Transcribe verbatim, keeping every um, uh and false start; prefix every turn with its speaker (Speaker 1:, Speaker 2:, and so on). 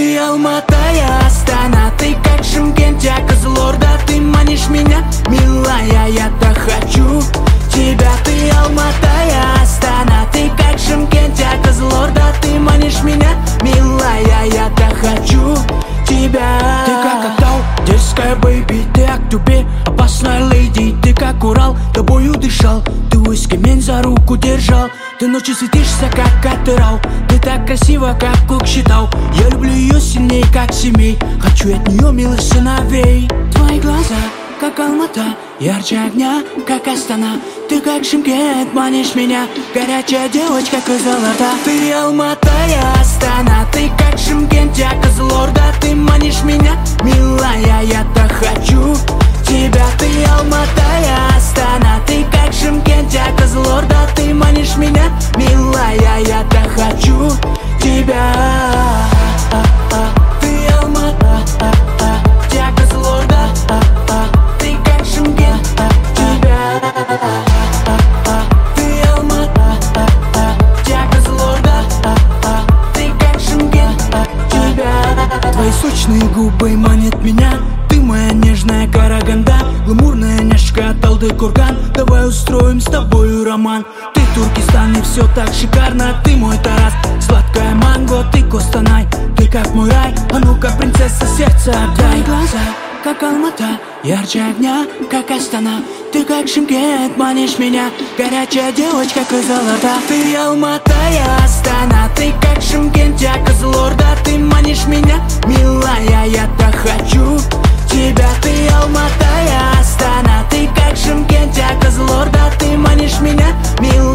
Speaker 1: Ты Алмата, я Астана, ты как Шымкент, я Кызылорда. Ты манишь меня, милая, я так хочу тебя. Ты Алмата, я Астана, ты как Шымкент, я Кызылорда. Ты манишь меня, милая, я так хочу тебя. Ты как Актау, дерзкая бэйби, ты Актюбе, опасная леди. Ты как Урал, тобою дышал, ты Өскемен за руку держал. Ты ночью светишься, как Атырау, ты так красива, как Көкшетау. Я люблю ее сильнее, как семей, хочу от нее милых сыновей. Твои глаза, как Алмата, ярче огня, как Астана. Ты как Шымкент, манишь меня, горячая девочка Кызылорда. Ты Алмата, я Астана, ты как Шымкент, я Кызылорда. Ты манишь меня, милая, я так хочу тебя. Ты Алмата, я Астана, ты как Шымкент, я Кызылорда. Ты манишь меня, милая, я так хочу тебя. Ты Алмата, я Кызылорда. Ты как Шымкент, тебя. Ты Алмата, я Кызылорда. Ты как Шымкент, тебя. Твои сочные губы манят меня. Ты моя нежная Караганда, гламурная няшка Талдыкурган. Давай устроим с тобою роман. Ты Туркестан, и все так шикарно. Ты мой Тарас, сладкая манго. Ты Костанай, ты как мой рай. А ну-ка, принцесса, сердце отдай. Глаза, как Алмата, ярче огня, как Астана. Ты как Шымкент, манишь меня, горячая девочка Кызылорда. Ты Алмата, я Астана, ты как Шымкент, я Кызылорда. Ты манишь меня, милая, я так хочу тебя. Ты Алмата, я Астана, ты как Шымкент, я Кызылорда. Ты манишь меня, милая.